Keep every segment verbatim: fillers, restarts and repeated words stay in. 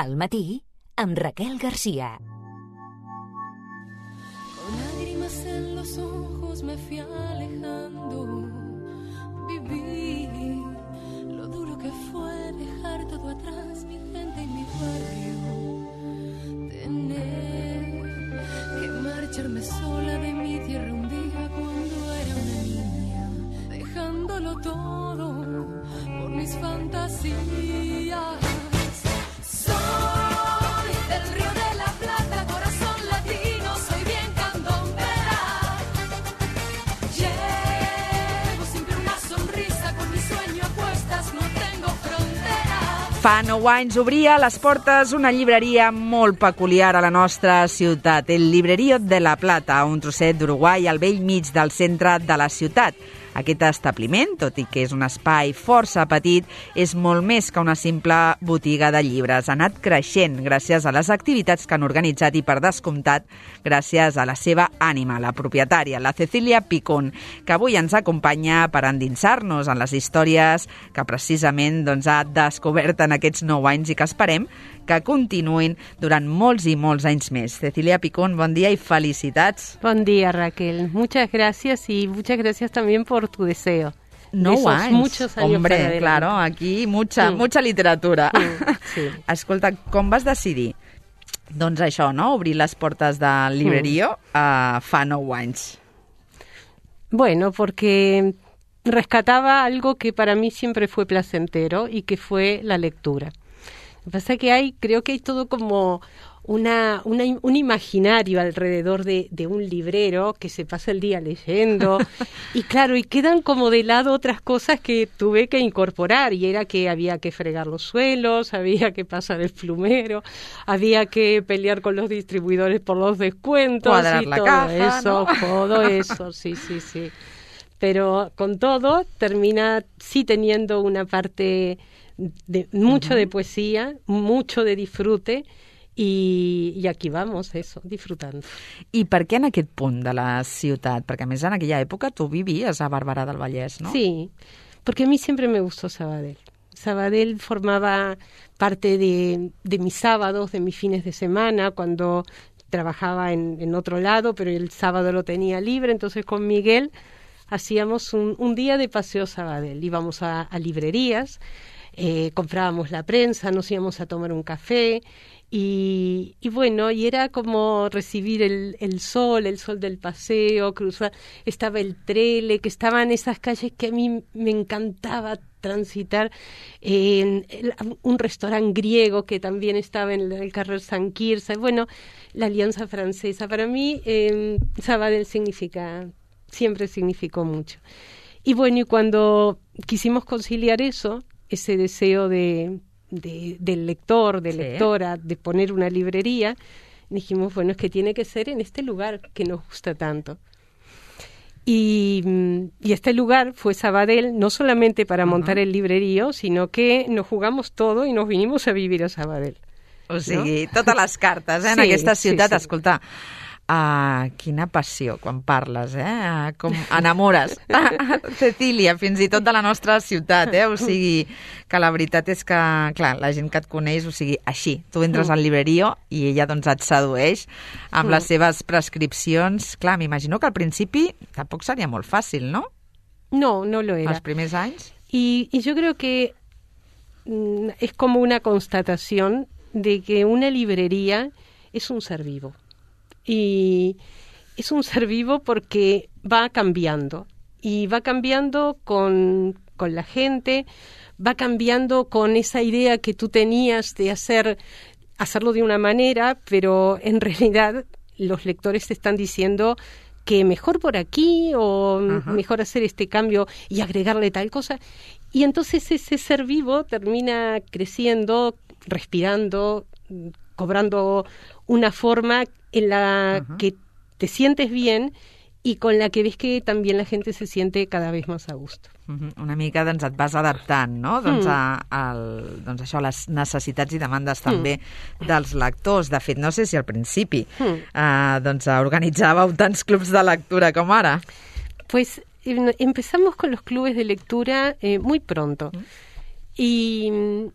Al matí, amb Raquel García. Con lágrimas en los ojos me fui alejando. Viví lo duro que fue dejar todo atrás, mi gente y mi barrio. Tener que marcharme sola de mi tierra un día cuando era una niña, dejándolo todo por mis fantasías. Soy del Río de la Plata, corazón latino, soy bien candombera. Llevo siempre una sonrisa, con mi sueño a cuestas, no tengo frontera. Fa nou anys obria les portes una llibreria molt peculiar a la nostra ciutat, el Librerío de la Plata, un trosset d'Uruguai al bell mig del centre de la ciutat. Aquest establiment, tot i que és un espai força petit, és molt més que una simple botiga de llibres. Ha anat creixent gràcies a les activitats que han organitzat i, per descomptat, gràcies a la seva ànima, la propietària, la Cecilia Picón, que avui ens acompanya per endinsar-nos en les històries que precisament doncs, ha descobert en aquests nou anys i que esperem que continuïn durant molts i molts anys més. Cecilia Picón, bon dia y felicitats. Buen día, Raquel. Muchas gracias y muchas gracias también por tu deseo. No Esos anys. Muchos años Hombre, claro, aquí mucha, mm. mucha literatura. Mm, sí. Escolta, com vas decidir? Doncs això, no? Obrir les portes del Librerío mm. uh, fa nou anys. Bueno, porque rescataba algo que para mí siempre fue placentero y que fue la lectura. Lo que pasa es que hay, creo que hay todo como una, una un imaginario alrededor de, de un librero que se pasa el día leyendo y claro, y quedan como de lado otras cosas que tuve que incorporar, y era que había que fregar los suelos, había que pasar el plumero, había que pelear con los distribuidores por los descuentos, cuadrar y la todo caja, eso, ¿no? todo eso, sí, sí, sí. Pero con todo termina sí teniendo una parte de mucho uh-huh. de poesía, mucho de disfrute, i, i aquí vamos, eso, disfrutando. I per què en aquest punt de la ciutat? Perquè a més en aquella època tu vivies a Barberà del Vallès, ¿no? Sí, porque a mí siempre me gustó Sabadell. Sabadell formaba parte de, de mis sábados, de mis fines de semana, cuando trabajaba en, en otro lado, pero el sábado lo tenía libre, entonces con Miguel hacíamos un, un día de paseo Sabadell. Íbamos a, a librerías, Eh, comprábamos la prensa, nos íbamos a tomar un café y, y bueno, y era como recibir el, el sol, el sol del paseo, cruzar, estaba el Trele, que estaban esas calles que a mí me encantaba transitar, eh, el, un restaurante griego que también estaba en el Carrer San Quirze, bueno, la Alianza Francesa. Para mí eh, Sabadell significa, siempre significó mucho. Y bueno, y cuando quisimos conciliar eso, ese deseo de, de, del lector, de sí. lectora, de poner una librería, dijimos, bueno, es que tiene que ser en este lugar que nos gusta tanto. Y, y este lugar fue Sabadell, no solamente para uh-huh. montar el librerío, sino que nos jugamos todo y nos vinimos a vivir a Sabadell. O sigui, no? Totes les cartes, eh, en sí, aquesta ciutat. Sí, sí. Escolta, Uh, quina passió quan parles, eh? Uh, com enamores. Cecília, fins i tot de la nostra ciutat, eh? O sigui, que la veritat és que, clar, la gent que et coneix, o sigui, així, tu entres al Librerío i ella doncs et sedueix amb les seves prescripcions. Clar, m'imagino que al principi tampoc seria molt fàcil, no? No, no lo era. Els primers anys. Y, y yo creo que mm, es como una constatación de que una librería es un ser vivo. Y es un ser vivo porque va cambiando y va cambiando con, con la gente, va cambiando con esa idea que tú tenías de hacer, hacerlo de una manera, pero en realidad los lectores te están diciendo que mejor por aquí o uh-huh. mejor hacer este cambio y agregarle tal cosa. Y entonces ese ser vivo termina creciendo, respirando, cobrando una forma en la uh-huh. que te sientes bien y con la que ves que también la gente se siente cada vez más a gusto. Uh-huh. Una mica doncs, et vas adaptant, no? Mm. Doncs, a, al, doncs això, les necessitats i demandes també mm. dels lectors. De fet, no sé si al principi mm. eh, doncs, organitzàveu tants clubs de lectura com ara. Pues empezamos con los clubes de lectura eh, muy pronto. Mm. Y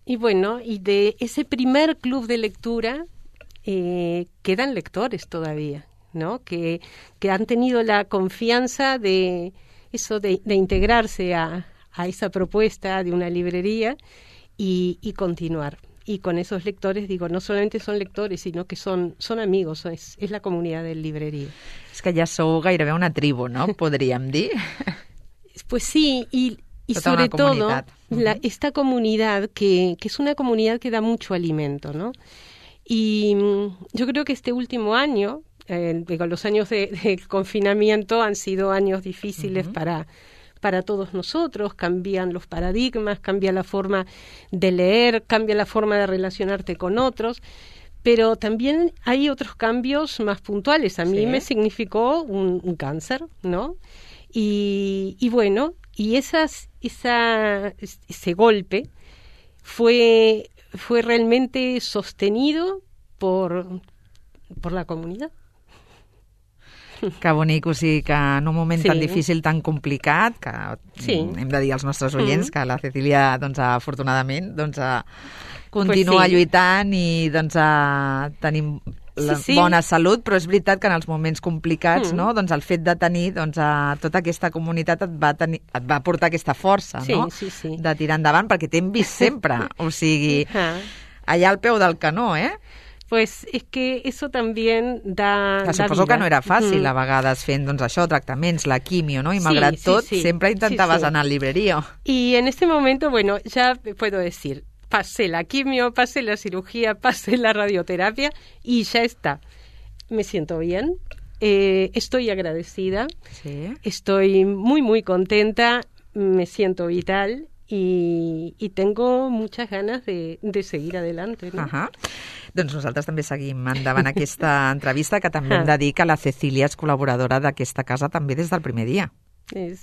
y bueno, y de ese primer club de lectura eh, quedan lectores todavía, ¿no? Que, que han tenido la confianza de eso, de, de integrarse a, a esa propuesta de una librería y, y continuar. Y con esos lectores, digo, no solamente son lectores, sino que son, son amigos, es, es la comunidad de librería. És que ja sou gairebé una tribu, no? Podríem dir. Pues sí, y, y Toda sobre una comunidad. todo la, esta comunidad que, que es una comunidad que da mucho alimento, ¿no? Y mm, yo creo que este último año, eh, digo, los años de, de confinamiento han sido años difíciles uh-huh. para... para todos nosotros, cambian los paradigmas, cambia la forma de leer, cambia la forma de relacionarte con otros, pero también hay otros cambios más puntuales. A mí ¿Sí? me significó un, un cáncer, ¿no? Y, y bueno, y esas, esa, ese golpe fue, fue realmente sostenido por, por la comunidad. Que bonic, o sigui que en un moment Sí. tan difícil, tan complicat, que Sí. hem de dir als nostres oients Mm. que la Cecília, doncs, afortunadament, doncs, eh, continua Pues sí. lluitant i doncs, eh, tenim la Sí, sí. bona salut, però és veritat que en els moments complicats, Mm. no? Doncs el fet de tenir doncs, eh, tota aquesta comunitat et va, tenir, et va portar aquesta força, Sí, no? sí, sí. De tirar endavant, perquè t'hem vist sempre, o sigui, Ajá. allà al peu del canó, eh? Pues es que eso también da, Que da suposo vida. que no era fàcil, Mm. a vegades, fent doncs, això, tractaments, la quimio, no? I Sí, malgrat sí, tot, sí. sempre intentaves Sí, sí. anar al librerío. Y en este momento, bueno, ya puedo decir, pasé la quimio, pasé la cirugía, pasé la radioterapia y ya está. Me siento bien, eh, estoy agradecida, Sí. estoy muy, muy contenta, me siento vital y, y tengo muchas ganas de, de seguir adelante, ¿no? Ahà. Doncs nosaltres també seguim endavant aquesta entrevista, que també Ah. hem de dir que la Cecília és col·laboradora d'aquesta casa també des del primer dia. Es...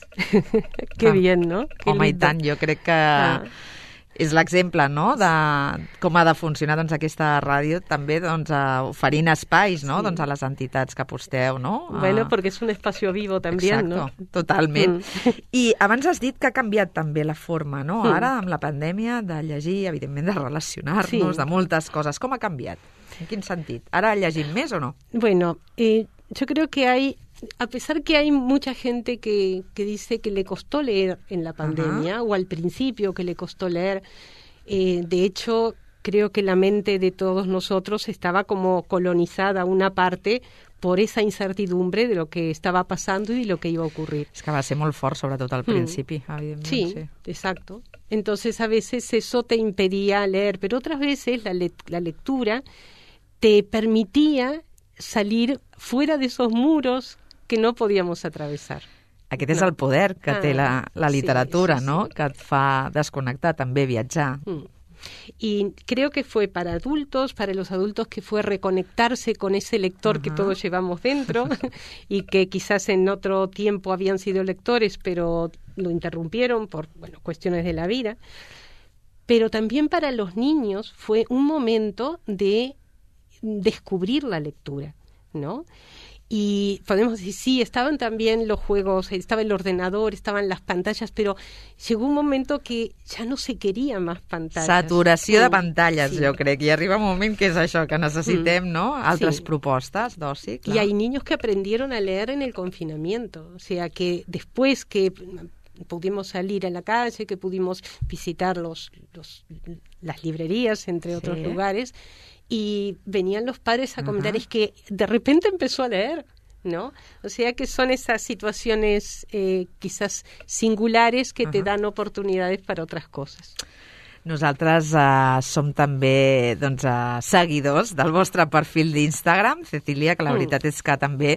Qué Ah. bien, ¿no? Qué Home, i lindo. tant, jo crec que Ah. és l'exemple, no?, de com ha de funcionar doncs, aquesta ràdio, també doncs, eh, oferint espais, no?, Sí. doncs, a les entitats que aposteu, no? Bueno, Ah. porque es un espacio vivo también, Exacto, ¿no? totalment. Mm. I abans has dit que ha canviat també la forma, no? Mm. Ara, amb la pandèmia, de llegir, evidentment, de relacionar-nos, Sí. de moltes coses. Com ha canviat? En quin sentit? Ara llegim més o no? Bueno, eh, yo creo que hay, a pesar que hay mucha gente que, que dice que le costó leer en la pandemia, Ajá. o al principio que le costó leer, eh, de hecho, creo que la mente de todos nosotros estaba como colonizada una parte por esa incertidumbre de lo que estaba pasando y de lo que iba a ocurrir. És que va ser molt fort, sobretot al principi, evidentment. Sí, sí. exacto. Entonces a veces eso te impedía leer, pero otras veces la, le- la lectura te permitía salir fuera de esos muros que no podíamos atravesar. Aquest és No. el poder que Ah, té la, la sí, literatura, sí, sí. no? Que et fa desconnectar, també viatjar. Mm. Y creo que fue para adultos, para los adultos que fue reconectarse con ese lector que Ajá. todos llevamos dentro y que quizás en otro tiempo habían sido lectores, pero lo interrumpieron por bueno, cuestiones de la vida. Pero también para los niños fue un momento de descubrir la lectura, ¿no? Y podemos decir, sí, estaban también los juegos, estaba el ordenador, estaban las pantallas, pero llegó un momento que ya no se quería más pantallas. Saturació de Mm, pantalles, sí. jo crec. I arriba un moment que és això, que necessitem, Mm. no?, altres Sí. propostes d'oci, clar. Y hay niños que aprendieron a leer en el confinamiento, o sea que después que pudimos salir a la calle, que pudimos visitar los, los las librerías, entre otros Sí. lugares, y venían los padres a comentar, Ajá. es que de repente empezó a leer, ¿no? O sea que son esas situaciones eh, quizás singulares que te Ajá. dan oportunidades para otras cosas. Nosaltres eh, som també doncs, eh, seguidors del vostre perfil d'Instagram, Cecília, que la Mm. veritat és que també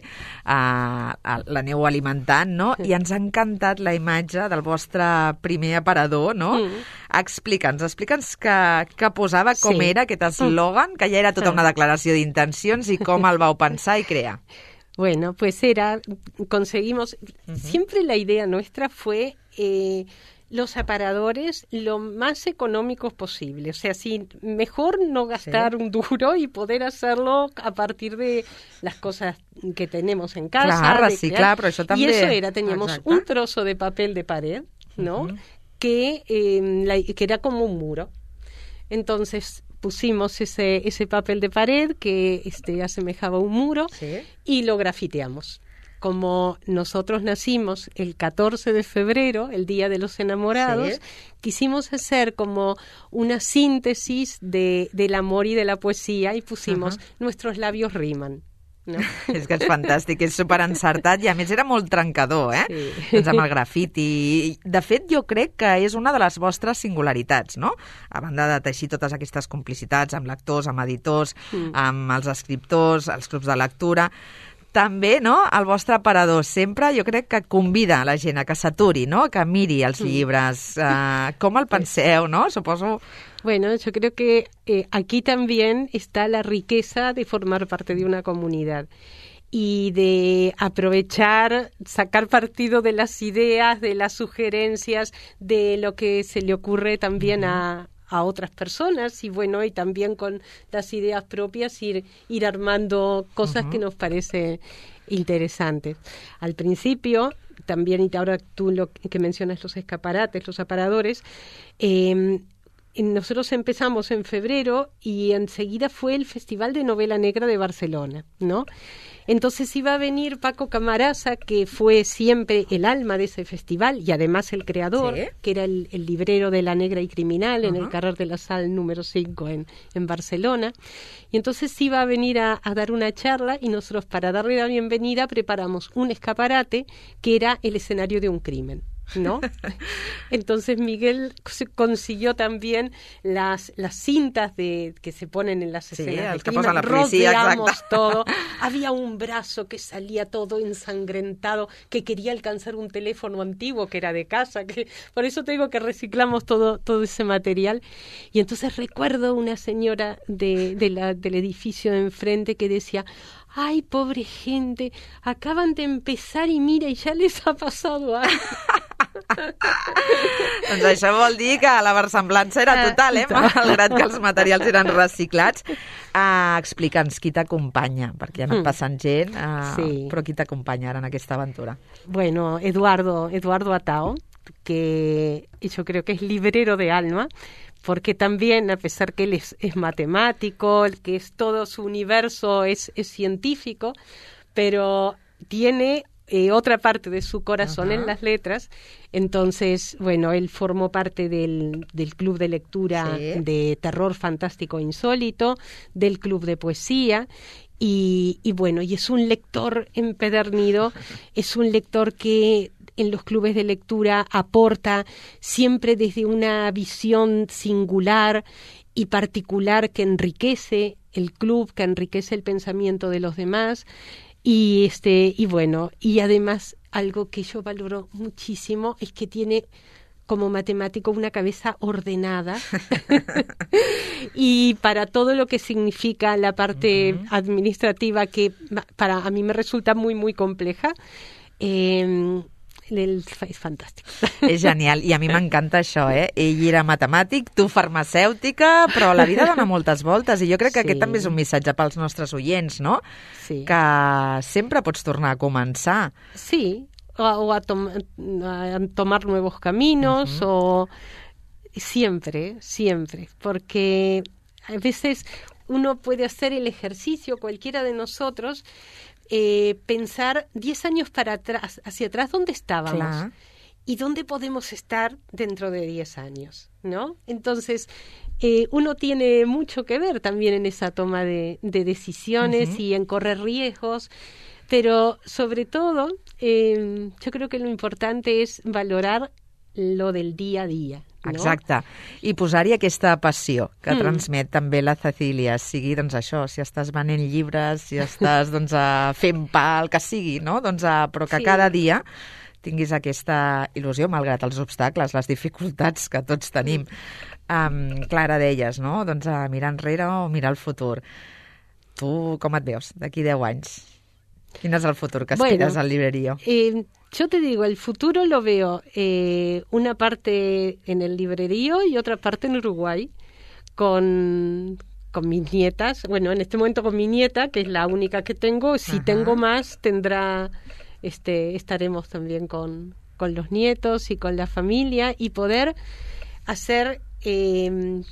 eh, l'aneu alimentant, no? I ens ha encantat la imatge del vostre primer aparador, no? Mm. Explica'ns, explica'ns què, què posava, com Sí. era aquest eslògan, que ja era tota una declaració d'intencions, i com el vau pensar i crear. Bueno, pues era, conseguimos, siempre la idea nuestra fue eh, los aparadores lo más económicos posible. O sea, si mejor no gastar Sí. un duro y poder hacerlo a partir de las cosas que tenemos en casa. Clar, de reciclar, crear. però això Y també... eso era, teníamos Exacte. un trozo de papel de pared, ¿no? Ujú. que, eh, la- que era como un muro. Entonces pusimos ese, ese papel de pared que este, asemejaba un muro, sí, y lo grafiteamos. Como nosotros nacimos el catorce de febrero, el Día de los Enamorados, sí, quisimos hacer como una síntesis de, del amor y de la poesía y pusimos uh-huh. nuestros labios riman. No? És que és fantàstic, és superencertat i a més era molt trencador, eh? Sí. Doncs amb el grafiti. De fet, jo crec que és una de les vostres singularitats, no? A banda de teixir totes aquestes complicitats amb lectors, amb editors, mm. amb els escriptors, els clubs de lectura, també, no?, el vostre aparador sempre jo crec que convida la gent a que s'aturi, no?, que miri els llibres. Uh, com el penseu, no? Suposo... Bueno, yo creo que eh, aquí también está la riqueza de formar parte de una comunidad y de aprovechar, sacar partido de las ideas, de las sugerencias, de lo que se le ocurre también uh-huh. a... a otras personas y bueno, y también con las ideas propias ir, ir armando cosas uh-huh. que nos parece interesantes. Al principio, también, y ahora tú lo que mencionas los escaparates, los aparadores, eh, nosotros empezamos en febrero y enseguida fue el Festival de Novela Negra de Barcelona, ¿no? Entonces iba a venir Paco Camarasa, que fue siempre el alma de ese festival y además el creador, ¿sí?, que era el, el librero de La Negra y Criminal uh-huh. en el Carrer de la Sal número cinco en, en Barcelona. Y entonces iba a venir a, a dar una charla y nosotros, para darle la bienvenida, preparamos un escaparate que era el escenario de un crimen, ¿no? Entonces Miguel consiguió también las las cintas de que se ponen en las sí, escenas de crimen, la policía, rodeamos todo. Había un brazo que salía todo ensangrentado, que quería alcanzar un teléfono antiguo que era de casa, que por eso te digo que reciclamos todo todo ese material. Y entonces recuerdo una señora de, de la, del edificio de enfrente que decía: ay, pobre gente, acaban de empezar y mira, y ya les ha pasado algo. Doncs això vol dir que la versemblança era total, eh? Malgrat que els materials eren reciclats. Uh, Explica'ns qui t'acompanya, perquè ha anat passant gent, uh, sí. però qui t'acompanya ara en aquesta aventura? Bueno, Eduardo, Eduardo Atao, que yo creo que es librero de alma, porque también, a pesar que él es, es matemático, que es todo su universo es, es científico, pero tiene eh, otra parte de su corazón uh-huh. en las letras. Entonces, bueno, él formó parte del, del club de lectura sí. de terror fantástico insólito, del club de poesía, y, y bueno, y es un lector empedernido, es un lector que en los clubes de lectura aporta siempre desde una visión singular y particular que enriquece el club, que enriquece el pensamiento de los demás. Y este y bueno, y además algo que yo valoro muchísimo es que tiene como matemático una cabeza ordenada y para todo lo que significa la parte uh-huh. administrativa, que para a mí me resulta muy muy compleja, eh, és fantàstic. És genial, i a mi m'encanta això, eh? Ell era matemàtic, tu farmacèutica, però la vida dona moltes voltes, i jo crec que sí. aquest també és un missatge pels nostres oients, no? Sí. Que sempre pots tornar a començar. Sí, o, o a, tom a tomar nuevos caminos, uh-huh. o siempre, siempre, porque a veces uno puede hacer el ejercicio, cualquiera de nosotros, Eh, pensar diez años para atrás, hacia atrás, ¿dónde estábamos? Claro. ¿Y dónde podemos estar dentro de diez años? ¿No? Entonces, eh, uno tiene mucho que ver también en esa toma de, de decisiones uh-huh. y en correr riesgos, pero sobre todo, eh, yo creo que lo importante es valorar lo del día a día. No? Exacte, i posar-hi aquesta passió que mm. transmet també la Cecília, sigui doncs això, si estàs venent llibres, si estàs doncs a fent pa, el que sigui, no? Doncs a, però que sí. cada dia tinguis aquesta il·lusió, malgrat els obstacles, les dificultats que tots tenim. Um, Clara deies, no? Doncs a mirar enrere o mirar el futur. Tu com et veus d'aquí deu anys? Quin és el futur que aspires bueno, al Librerío? Eh, yo te digo, el futuro lo veo eh, una parte en el Librerío y otra parte en Uruguay, con, con mis nietas. Bueno, en este momento con mi nieta, que es la única que tengo. Si Ajá. tengo más, tendrá, este, estaremos también con, con los nietos y con la familia, y poder hacer... Eh,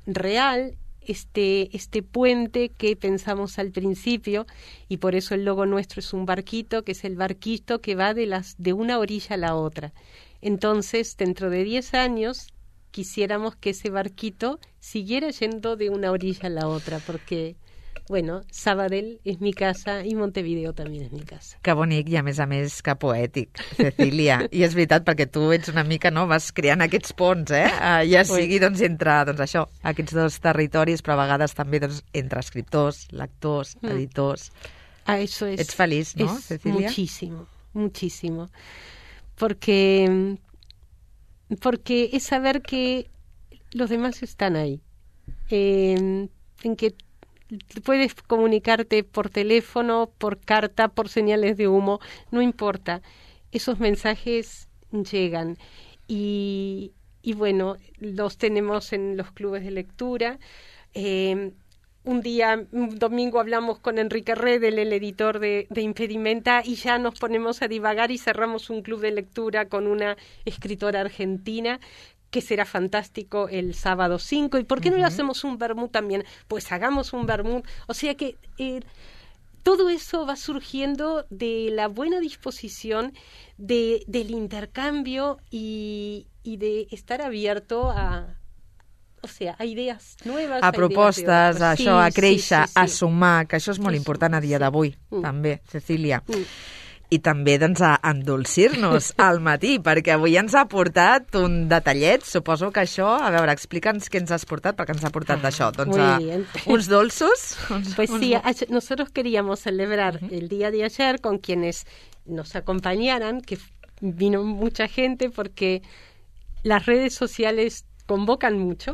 real este, este puente que pensamos al principio, y por eso el logo nuestro es un barquito, que es el barquito que va de, las, de una orilla a la otra. Entonces, dentro de diez años, quisiéramos que ese barquito siguiera yendo de una orilla a la otra, porque, bueno, Sabadell és mi casa i Montevideo també és mi casa. Que bonic i, a més a més, que poètic, Cecília. I és veritat, perquè tu ets una mica, no?, vas creant aquests ponts, eh? Uh, ja sigui, doncs, entre, doncs, això, aquests dos territoris, però a vegades també, doncs, entre escriptors, lectors, mm. editors. Ah, eso es. Ets feliç, no, es Cecília? Muchísimo, muchísimo. Porque, porque es saber que los demás están ahí. Eh, en que puedes comunicarte por teléfono, por carta, por señales de humo, no importa. Esos mensajes llegan. Y, y bueno, los tenemos en los clubes de lectura. Eh, un día, un domingo, hablamos con Enrique Redel, el editor de, de Impedimenta, y ya nos ponemos a divagar y cerramos un club de lectura con una escritora argentina, que será fantástico el sábado cinco. ¿Y por qué no le hacemos un vermut también? Pues hagamos un vermut. O sea que eh, todo eso va surgiendo de la buena disposición, de, del intercambio y, y de estar abierto a, o sea, a idees noves. A propostes, a això, sí, a créixer, sí, sí, sí. a sumar, que això és molt Sí, important a dia sí. d'avui, Mm. també, Cecília. Mm. I també, doncs, a endolcir-nos al matí, perquè avui ens ha portat un detallet. Suposo que això, a veure, explica'ns què ens has portat, perquè ens ha portat d'això. Doncs Muy a, bien. uns dolços. Uns, Pues uns... sí, ayer- nosotros queríamos celebrar uh-huh. el día de ayer con quienes nos acompañaran, que f- vino mucha gente porque las redes sociales convocan mucho.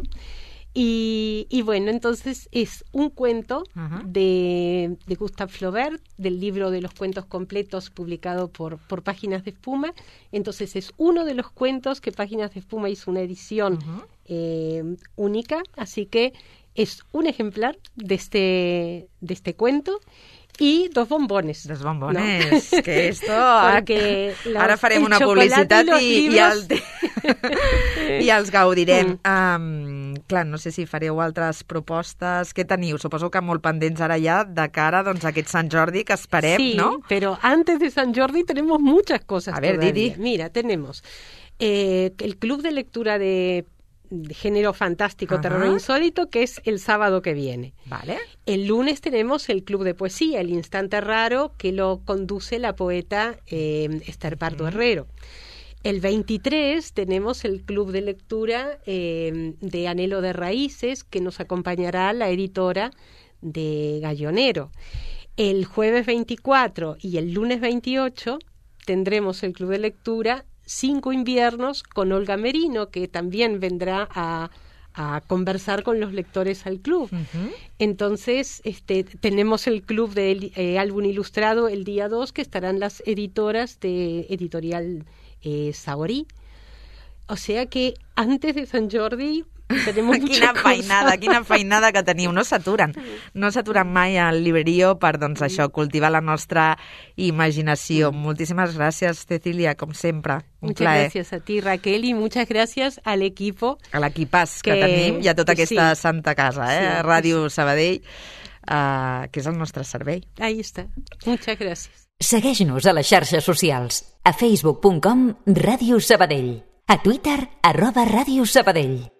Y, y bueno, entonces es un cuento Ajá. de, de Gustave Flaubert, del libro de los cuentos completos publicado por, por Páginas de Espuma. Entonces es uno de los cuentos que Páginas de Espuma hizo una edición Ajá. eh, única, así que es un ejemplar de este, de este cuento y dos bombones. Dos bombones, ¿no? que esto... Porque los- Ara farem el una chocolate publicitat y los i, i, libros- el, i els gaudirem. Um, clar, no sé si fareu altres propostes. Què teniu? Suposo que molt pendents ara ja de cara, doncs, a aquest Sant Jordi que esperem, sí, no? pero antes de San Jordi tenemos muchas cosas. A ver, todavía. Didi. Mira, tenemos eh, el Club de Lectura de, de Género Fantástico, Ajá. Terror Insólito, que es el sábado que viene. Vale. El lunes tenemos el Club de Poesía, El Instante Raro, que lo conduce la poeta eh, Esther Pardo Herrero. El veintitrés tenemos el Club de Lectura eh, de Anhelo de Raíces, que nos acompañará la editora de Gallonero. El jueves veinticuatro y el lunes veintiocho tendremos el Club de Lectura Cinco Inviernos con Olga Merino, que también vendrá a, a conversar con los lectores al club. Uh-huh. Entonces, este, tenemos el Club de eh, Álbum Ilustrado el día dos, que estarán las editoras de Editorial eh, Saorí. O sea que antes de San Jordi tenemos Quina mucha feinada, cosa. quina feinada que teniu. No s'aturen. No s'aturen mai al Librerío per, doncs, això, cultivar la nostra imaginació. Moltíssimes gràcies, Cecília, com sempre. Un Muchas plaer. gracias a ti, Raquel, y muchas gracias al equipo. A l'equipàs que, Que- tenim i a tota que aquesta sí. santa casa, eh? Sí, Ràdio Sabadell, uh, que és el nostre servei. Ahí está. Muchas gracias. Segueix-nos a les xarxes socials. A facebook punt com Ràdio Sabadell. A Twitter, arroba Ràdio Sabadell.